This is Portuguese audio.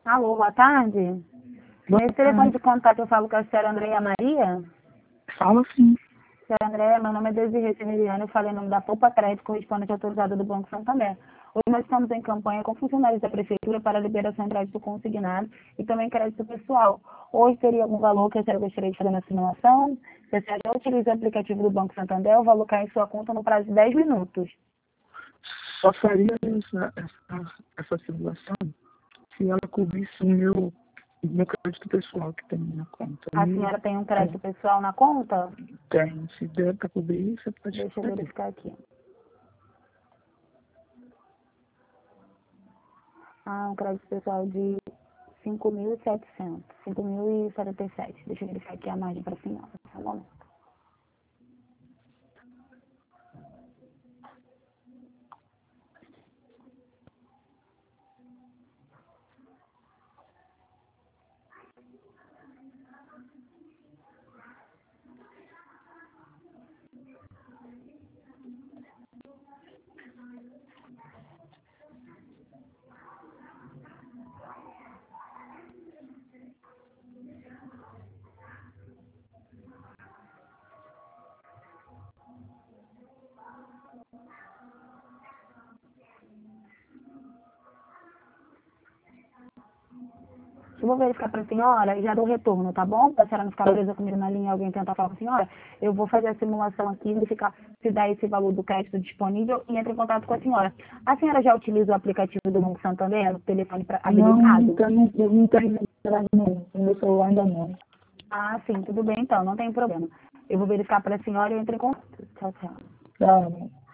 Alô, boa tarde. Nesse telefone de contato eu falo com a senhora Andréia Maria. Fala sim. Senhora Andréia, meu nome é Desirê Severiano, eu falei em nome da Poupa Crédito, correspondente autorizada do Banco Santander. Hoje nós estamos em campanha com funcionários da Prefeitura para a liberação de crédito consignado e também crédito pessoal. Hoje teria algum valor que a senhora gostaria de fazer na simulação? Se a senhora já utiliza o aplicativo do Banco Santander, o valor cai em sua conta no prazo de 10 minutos. Só faria essa simulação se ela cobrisse o meu crédito pessoal que tem na conta. A senhora tem um crédito pessoal na conta? Tem. Se der para cobrir, você pode Deixa eu fazer. verificar aqui. Um crédito pessoal de 5.700, 5.077. Deixa eu verificar aqui a margem para a senhora. Só um momento. Eu vou verificar para a senhora e já dou retorno, tá bom? Para a senhora não ficar presa comigo na linha e alguém tentar falar com a senhora. Eu vou fazer a simulação aqui, verificar se dá esse valor do crédito disponível e entre em contato com a senhora. A senhora já utiliza o aplicativo do Banco Santander, o telefone habilitado? Não tem não. No meu celular ainda não. Ah, sim, tudo bem então, não tem problema. Eu vou verificar para a senhora e entro em contato. Tchau, tchau. Tá,